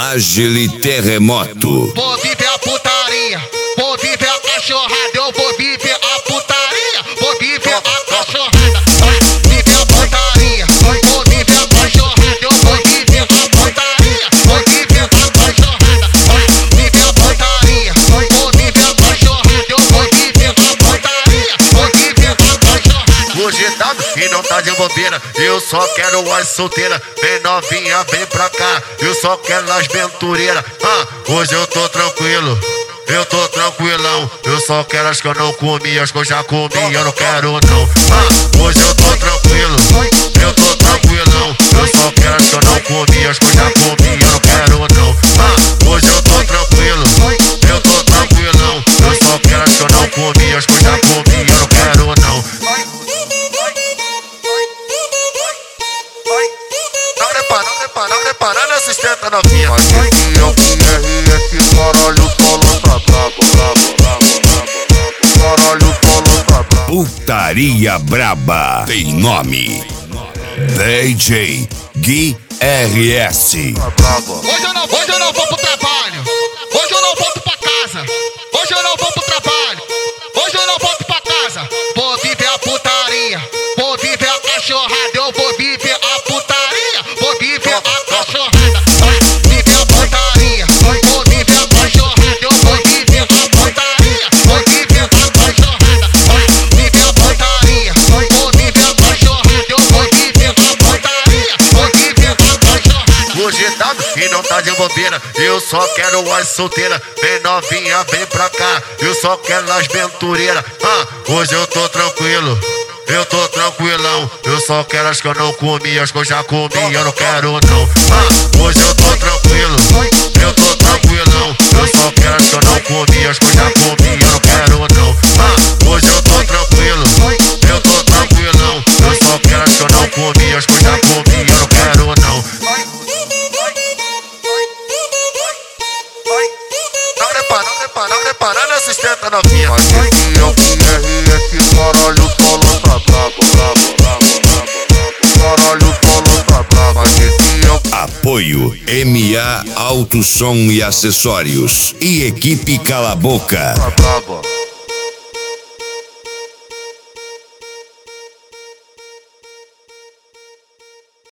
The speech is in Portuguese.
Agile Terremoto. Vou viver a putaria, vou viver a cachorrada, eu vou viver a putaria, vou viver a cachorrada, viver a putaria, vou viver a cachorrada, eu vou viver a putaria, vou viver a cachorrada, viver a putaria, vou viver a cachorrada, eu vou viver a putaria, vou viver a cachorrada. Hoje tá e não tá de bobeira, eu só quero as solteiras, vem novinha, vem pra cá, eu só quero as aventureiras. Hoje eu tô tranquilo, eu tô tranquilão, eu só quero as que eu não comi, as que eu já comi, eu não quero não. Hoje eu tô tranquilo, eu tô tranquilão, eu só quero as que eu não comi, as que eu já comi, eu não quero não. Hoje eu tô tranquilo, eu tô tranquilão, eu só quero as que eu não comi, as que eu já comi, eu não quero não. Não reparando essa estenta novinha. Mas esse é o esse caralho solo tá brabo. Caralho solo tá brabo. Putaria Braba tem nome: DJ Gui RS. Tá brabo. Hoje eu não vou pro trabalho, hoje eu não volto pra casa, hoje eu não vou pro trabalho, hoje eu não volto pra casa. Vou viver a putaria, vou viver a cachorrada, eu vou viver a putaria, vou viver a cachorrada, viver a putaria, vou viver a cachorrada, eu vou viver a putaria, vou viver a cachorrada, viver a putaria, vou viver a cachorrada, eu vou viver a putaria, vou viver a cachorrada. Hoje tá e não tá de bobeira, eu só quero as solteiras, vem novinha, vem pra cá, eu só quero as aventureiras. Hoje eu tô tranquilo, eu tô tranquilão, eu só quero as que eu não comi, as que eu já comi, eu não quero não. Hoje eu tô tranquilo, eu tô tranquilão, eu só quero as que eu não comi, as que eu já comi, eu não quero não. Hoje eu tô tranquilo, eu tô tranquilão, eu só quero as que eu não comi, as que eu já comi, eu não quero não. Não reparando essa estenta novinha. Mas esse é o esse caralho solo tá brabo. Caralho solo tá brabo. Mas esse é o Apoio MA Auto Som e Acessórios e Equipe Cala Boca. tá brabo.